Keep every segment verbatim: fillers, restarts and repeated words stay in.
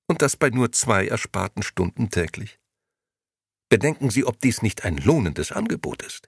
Und das bei nur zwei ersparten Stunden täglich. Bedenken Sie, ob dies nicht ein lohnendes Angebot ist.«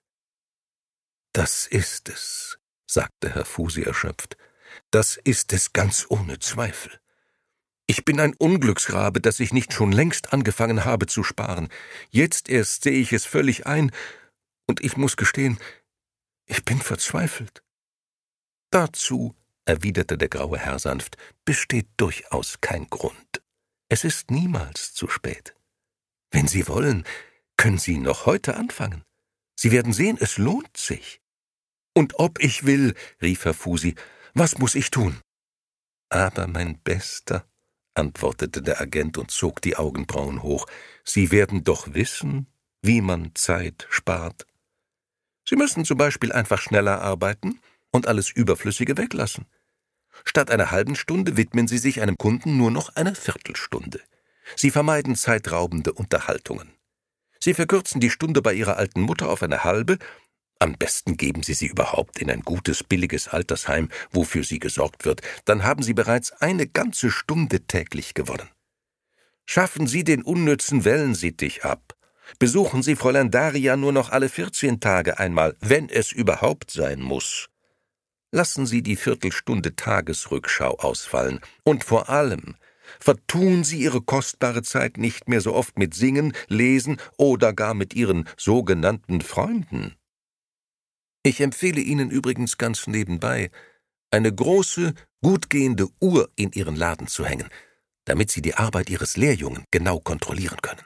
»Das ist es«, sagte Herr Fusi erschöpft. »Das ist es ganz ohne Zweifel. Ich bin ein Unglücksrabe, dass ich nicht schon längst angefangen habe zu sparen. Jetzt erst sehe ich es völlig ein, und ich muss gestehen, ich bin verzweifelt.« »Dazu«, erwiderte der graue Herr sanft, »besteht durchaus kein Grund. Es ist niemals zu spät. Wenn Sie wollen, können Sie noch heute anfangen. Sie werden sehen, es lohnt sich.« »Und ob ich will«, rief Herr Fusi, »was muss ich tun?« »Aber, mein Bester«, antwortete der Agent und zog die Augenbrauen hoch, »Sie werden doch wissen, wie man Zeit spart. Sie müssen zum Beispiel einfach schneller arbeiten und alles Überflüssige weglassen. Statt einer halben Stunde widmen Sie sich einem Kunden nur noch eine Viertelstunde. Sie vermeiden zeitraubende Unterhaltungen. Sie verkürzen die Stunde bei Ihrer alten Mutter auf eine halbe. Am besten geben Sie sie überhaupt in ein gutes, billiges Altersheim, wo für sie gesorgt wird. Dann haben Sie bereits eine ganze Stunde täglich gewonnen. Schaffen Sie den unnützen Wellensittich ab. Besuchen Sie Fräulein Daria nur noch alle vierzehn Tage einmal, wenn es überhaupt sein muss. Lassen Sie die Viertelstunde Tagesrückschau ausfallen. Und vor allem vertun Sie Ihre kostbare Zeit nicht mehr so oft mit Singen, Lesen oder gar mit Ihren sogenannten Freunden. Ich empfehle Ihnen übrigens ganz nebenbei, eine große, gutgehende Uhr in Ihren Laden zu hängen, damit Sie die Arbeit Ihres Lehrjungen genau kontrollieren können.«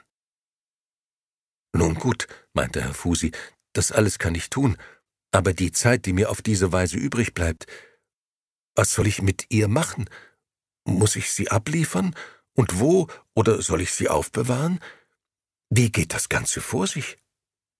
»Nun gut«, meinte Herr Fusi, »das alles kann ich tun, aber die Zeit, die mir auf diese Weise übrig bleibt, was soll ich mit ihr machen? Muss ich sie abliefern? Und wo? Oder soll ich sie aufbewahren? Wie geht das Ganze vor sich?«